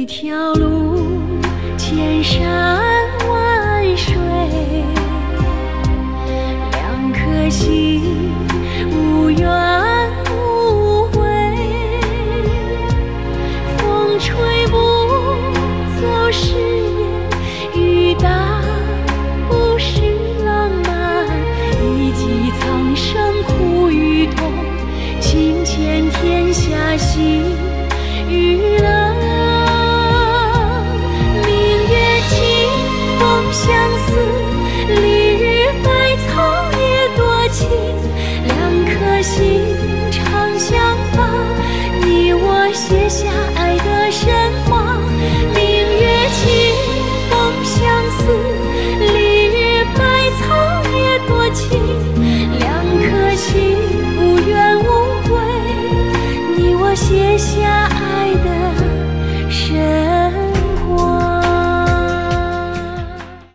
一条路，千山万水，两颗心，无怨无悔。风吹不走誓言，雨打不是浪漫，一骑苍生苦与痛，情牵天下心。